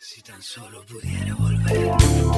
Si tan solo pudiera volver.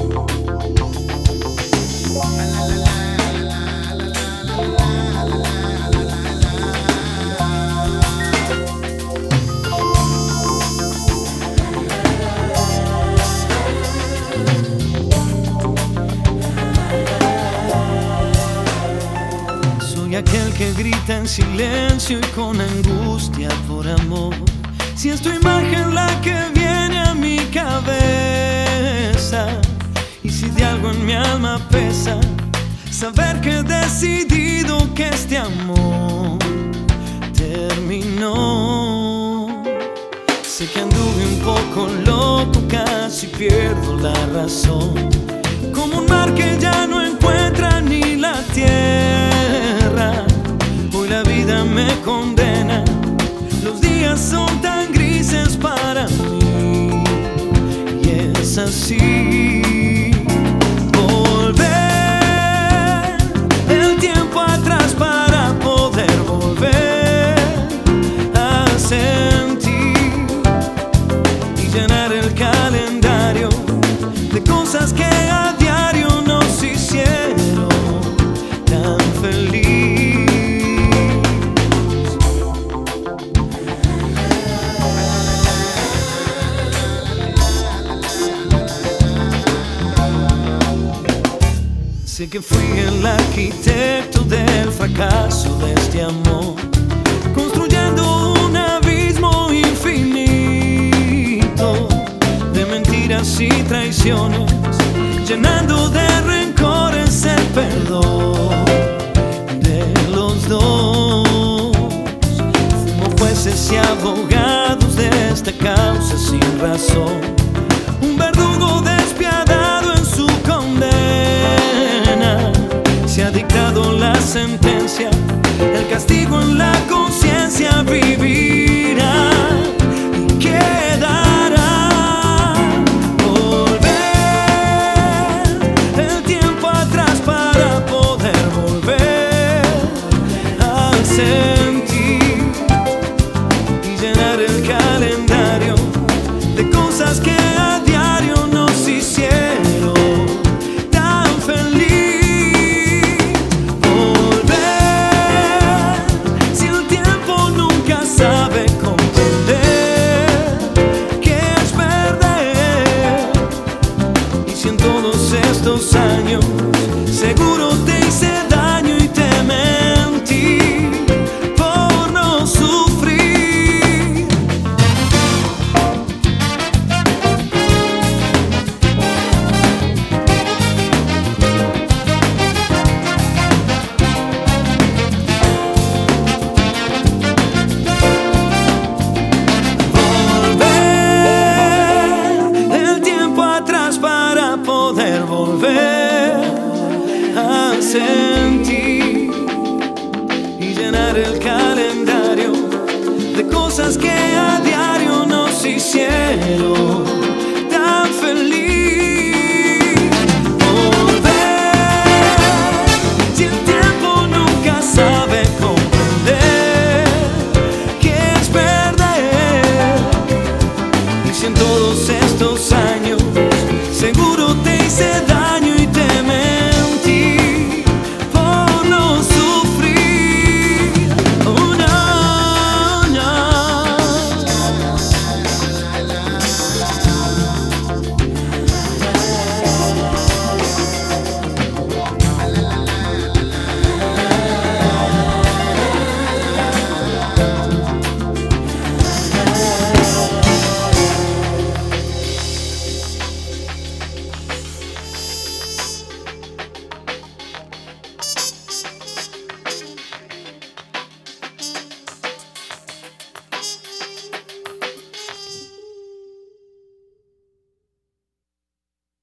Soy aquel que grita en silencio y con angustia por amor. Si es tu imagen la que viene a mi cabeza, y si de algo en mi alma pesa, saber que he decidido que este amor terminó. Sé que anduve un poco loco, casi pierdo la razón, como un mar que ya no encuentra ni la tierra. Hoy la vida me condena, los días son tan grises para mí, y es así. Volver el tiempo atrás para poder volver a sentir y llenar el calendario de cosas que a diario nos hicieron tan feliz. Sé que fui el arquitecto del fracaso de este amor, construyendo un abismo infinito de mentiras y traiciones, llenando de rencores el perdón de los dos. Fuimos jueces y abogados de esta causa sin razón, un verdugo despiadado en su condena. Se ha dictado la sentencia, el castigo en la conciencia vivirá y quedará. Volver el tiempo atrás para poder volver a sentir y llenar el calendario de cosas que a diario nos hicieron tan feliz. Estos años seguro te hice daño y te mentí por no sufrir. Volver el tiempo atrás para poder volver a sentir y llenar el calendario de cosas que a diario nos hicieron tan feliz. Volver si el tiempo nunca sabe comprender qué es perder, y si en todos estos años seguro te hice